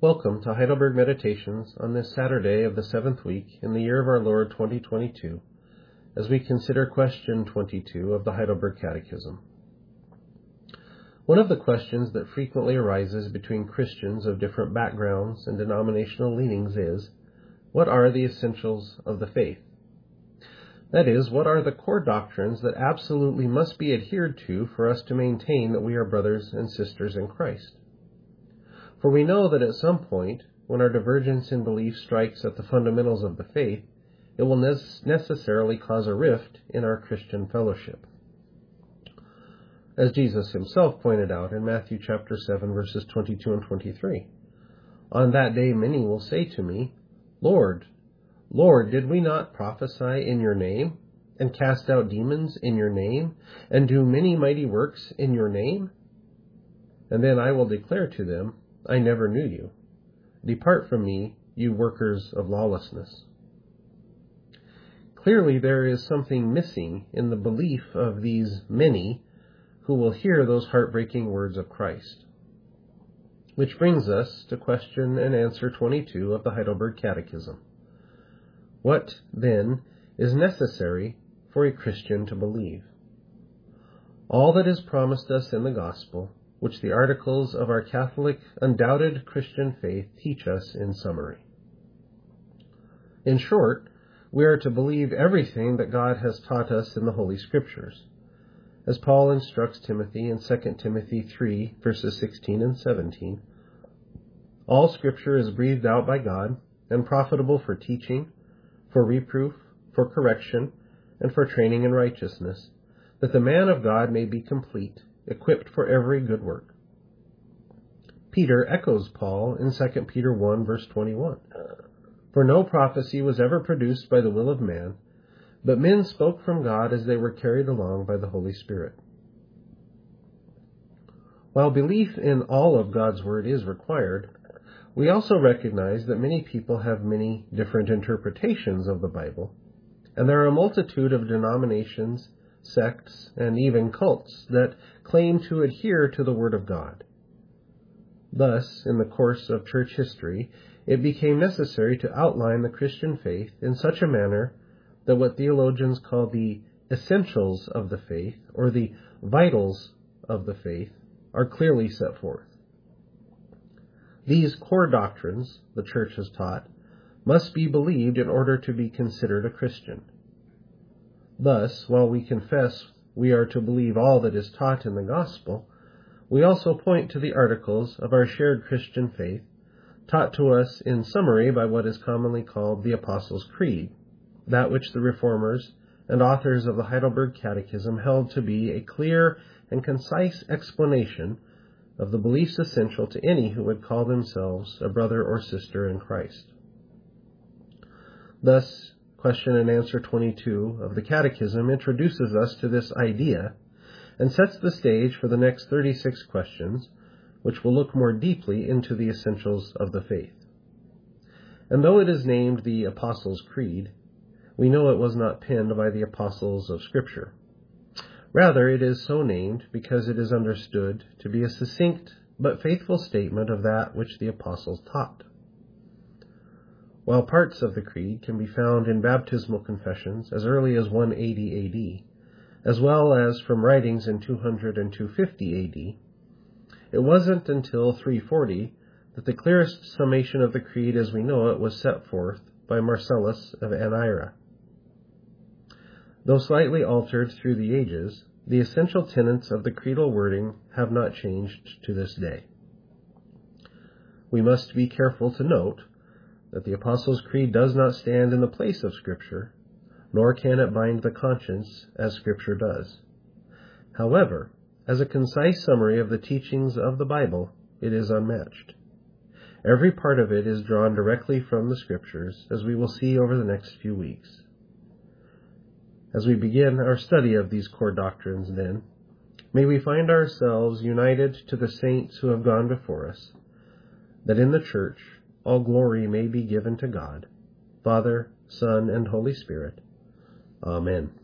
Welcome to Heidelberg Meditations on this Saturday of the 7th week in the year of our Lord 2022, as we consider question 22 of the Heidelberg Catechism. One of the questions that frequently arises between Christians of different backgrounds and denominational leanings is, what are the essentials of the faith? That is, what are the core doctrines that absolutely must be adhered to for us to maintain that we are brothers and sisters in Christ? For we know that at some point, when our divergence in belief strikes at the fundamentals of the faith, it will necessarily cause a rift in our Christian fellowship. As Jesus himself pointed out in Matthew chapter 7, verses 22 and 23, "On that day many will say to me, Lord, Lord, did we not prophesy in your name, and cast out demons in your name, and do many mighty works in your name? And then I will declare to them, I never knew you. Depart from me, you workers of lawlessness." Clearly, there is something missing in the belief of these many who will hear those heartbreaking words of Christ. Which brings us to question and answer 22 of the Heidelberg Catechism. What, then, is necessary for a Christian to believe? All that is promised us in the Gospel, which the articles of our Catholic, undoubted Christian faith teach us in summary. In short, we are to believe everything that God has taught us in the Holy Scriptures, as Paul instructs Timothy in 2 Timothy 3, verses 16 and 17. All Scripture is breathed out by God and profitable for teaching, for reproof, for correction, and for training in righteousness, that the man of God may be complete, equipped for every good work. Peter echoes Paul in 2 Peter 1, verse 21. "For no prophecy was ever produced by the will of man, but men spoke from God as they were carried along by the Holy Spirit." While belief in all of God's Word is required, we also recognize that many people have many different interpretations of the Bible, and there are a multitude of denominations, sects, and even cults that claim to adhere to the Word of God. Thus, in the course of church history, it became necessary to outline the Christian faith in such a manner that what theologians call the essentials of the faith, or the vitals of the faith, are clearly set forth. These core doctrines, the Church has taught, must be believed in order to be considered a Christian. Thus, while we confess we are to believe all that is taught in the Gospel, we also point to the articles of our shared Christian faith, taught to us in summary by what is commonly called the Apostles' Creed, that which the Reformers and authors of the Heidelberg Catechism held to be a clear and concise explanation of the beliefs essential to any who would call themselves a brother or sister in Christ. Thus, question and answer 22 of the Catechism introduces us to this idea and sets the stage for the next 36 questions, which will look more deeply into the essentials of the faith. And though it is named the Apostles' Creed, we know it was not penned by the apostles of Scripture. Rather, it is so named because it is understood to be a succinct but faithful statement of that which the apostles taught. While parts of the Creed can be found in baptismal confessions as early as 180 AD, as well as from writings in 200 and 250 AD, it wasn't until 340 that the clearest summation of the Creed as we know it was set forth by Marcellus of Ancyra. Though slightly altered through the ages, the essential tenets of the creedal wording have not changed to this day. We must be careful to note that the Apostles' Creed does not stand in the place of Scripture, nor can it bind the conscience as Scripture does. However, as a concise summary of the teachings of the Bible, it is unmatched. Every part of it is drawn directly from the Scriptures, as we will see over the next few weeks. As we begin our study of these core doctrines, then, may we find ourselves united to the saints who have gone before us, that in the Church all glory may be given to God, Father, Son, and Holy Spirit. Amen.